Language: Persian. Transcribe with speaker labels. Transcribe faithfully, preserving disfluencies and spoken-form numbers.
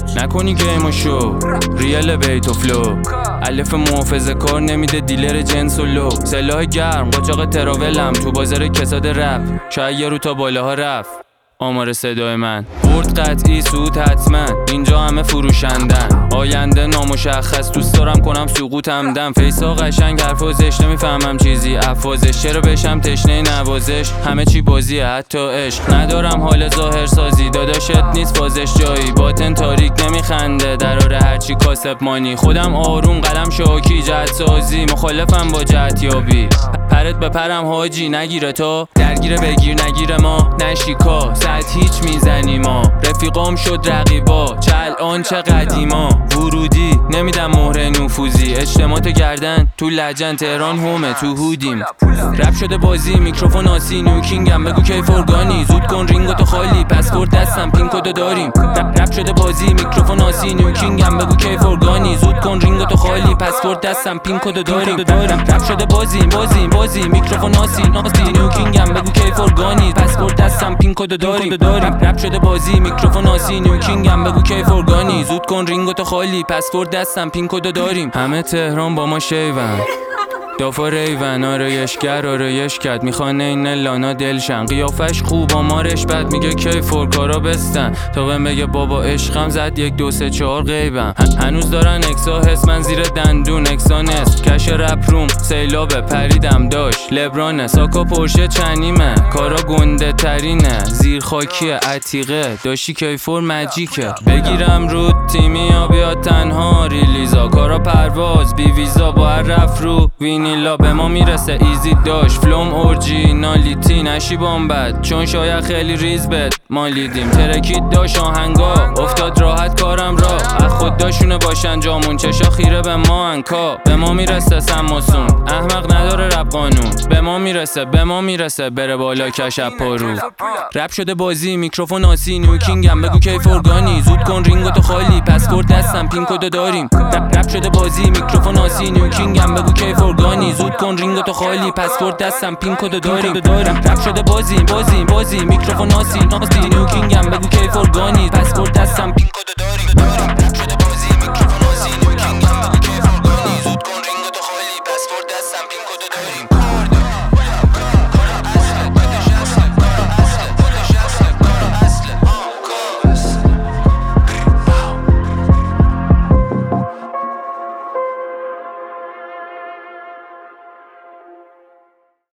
Speaker 1: نکنی گیمو شو ریال بیت و فلو الف محافظه کار نمیده دیلر جنس و لو سلاح گرم قاچاق تراولم تو بازار کساد رپ شاید یه رو تا بالاها رفت آمار صدای من برد قطعی سود حتما اینجا همه فروشندن آینده نامشخص دوست دارم کنم سقوطم دم فیسا قشنگ حرفازش نمیفهمم چیزی افوازش چرا بشم تشنه نوازش همه چی بازیه حتی عشق ندارم حال ظاهر سازی داداشت نیست فازش جایی باطن تاریک نمیخنده دراره هرچی کاسب مانی خودم آروم قلم شاکی جهت سازی مخالفم با جهت یابی پرت به پرم حاجی نگیره تو درگیره بگیر نگیره ما نشیکا ساعت هیچ میزنی ما رفیقام شد رقیبا چه الان چه قدیما ورودی نمیدم مهر نفوذی اجتماعات گردن تو لجن تهران همه تو هودیم رپ شده بازی میکروفون آسی نیوکینگم بگو کیف ارگانی زود کن رینگو تو خالی پسورد دستم پین کدو داریم رپ شده بازی میکروفون آسی نیوکینگم بگو کیف ارگانی زود کن رینگو تو خالی پسورد دستم پین کدو داریم رپ شده بازی بازی بازی میکروفون آسی ناسی نیوکینگم بگو کیف ارگانی پسورد دستم پین کدو داریم رپ شده بازی میکروفون آسی نیوکینگم بگو کیف ارگانی زود کن رینگو تو خالی پسورد دستم پین کدو داریم همه تهران با ما شیون دافا ریون آرایشگر آرایش کرد میخوانه این لانا دلشن قیافش خوب آمارش بد میگه کی فورکارا بستن تا بهم بگه بابا عشقم زد یک دو سه چهار غیبم هنوز دارن اکسا حس من زیر دندون اکسانست کش رپ روم سیلابه پریدم داشت لبرانه ساکا پرشه چنیمه کارا گنده ترینه زیر خاکی عتیقه داشتی کیفور مجیکه بگیرم رو تیمی یا بیاد تنها ریلیزا کارا پرواز بی ویزا با هر رف رو وینیلا به ما میرسه ایزی داشت فلوم اورجینالیتی نشی بامبد چون شاید خیلی ریز بد ما لیدیم ترکید داشت آهنگا افتاد راحت کارم را از خود داشونه باشن جامون چشا خیره به ما انکا به ما میرسه سماسون احمق نداره رپ قانون به ما میرسه به ما میرسه بره بالا کشپ پارو رپ شده بازی میکروفون آسی نیوکینگم بگو کیف ارگانی زود کن رینگو تو خالی پسورد دستم پین کدو داریم رپ شده بازی میکروفون آسی نیوکینگم بگو کیف ارگانی زود کن رینگو تو خالی پسورد دستم پین کدو داریم رپ شده بازی بازی بازی میکروفون آسی ناسی نیوکینگم بگو کیف ارگانی پسورد دستم پین کدو داریم